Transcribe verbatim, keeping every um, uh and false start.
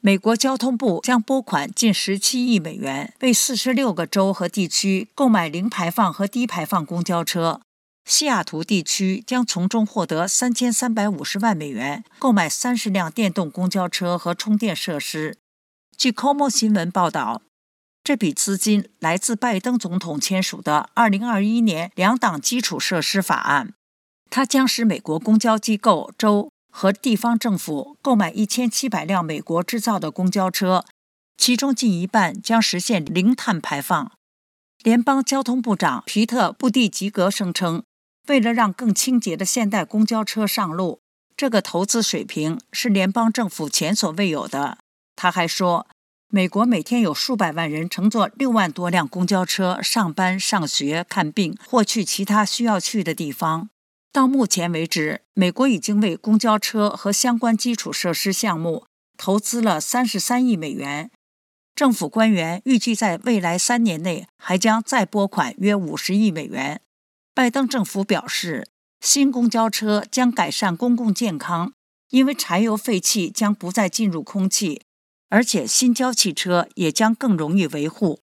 美国交通部将拨款近十七亿美元，为四十六个州和地区购买零排放和低排放公交车。西雅图地区将从中获得三千三百五十万美元，购买三十辆电动公交车和充电设施。据 C O M O 新闻报道，这笔资金来自拜登总统签署的二零二一年两党基础设施法案，它将使美国公交机构、州和地方政府购买一千七百辆美国制造的公交车，其中近一半将实现零碳排放。联邦交通部长皮特·布蒂吉格声称，为了让更清洁的现代公交车上路，这个投资水平是联邦政府前所未有的。他还说，美国每天有数百万人乘坐六万多辆公交车上班、上学、看病或去其他需要去的地方。到目前为止，美国已经为公交车和相关基础设施项目投资了三十三亿美元。政府官员预计在未来三年内还将再拨款约五十亿美元。拜登政府表示，新公交车将改善公共健康，因为柴油废气将不再进入空气，而且新交汽车也将更容易维护。